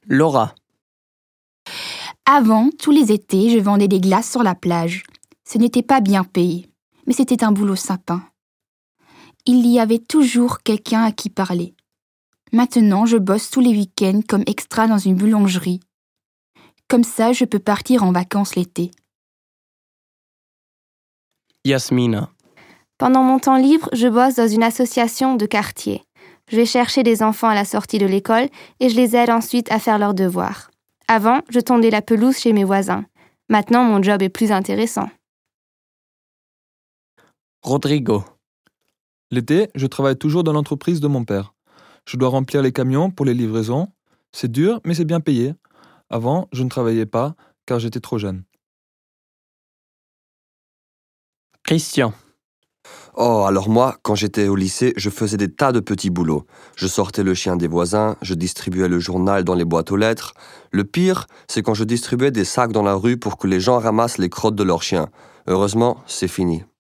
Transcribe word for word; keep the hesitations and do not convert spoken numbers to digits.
Laura. Avant, tous les étés, je vendais des glaces sur la plage. Ce n'était pas bien payé, mais c'était un boulot sympa. Il y avait toujours quelqu'un à qui parler. Maintenant, je bosse tous les week-ends comme extra dans une boulangerie. Comme ça, je peux partir en vacances l'été. Yasmina. Pendant mon temps libre, je bosse dans une association de quartier. Je vais chercher des enfants à la sortie de l'école et je les aide ensuite à faire leurs devoirs. Avant, je tondais la pelouse chez mes voisins. Maintenant, mon job est plus intéressant. Rodrigo. L'été, je travaille toujours dans l'entreprise de mon père. Je dois remplir les camions pour les livraisons. C'est dur, mais c'est bien payé. Avant, je ne travaillais pas car j'étais trop jeune. Christian. Oh, alors moi, quand j'étais au lycée, je faisais des tas de petits boulots. Je sortais le chien des voisins, je distribuais le journal dans les boîtes aux lettres. Le pire, c'est quand je distribuais des sacs dans la rue pour que les gens ramassent les crottes de leurs chiens. Heureusement, c'est fini.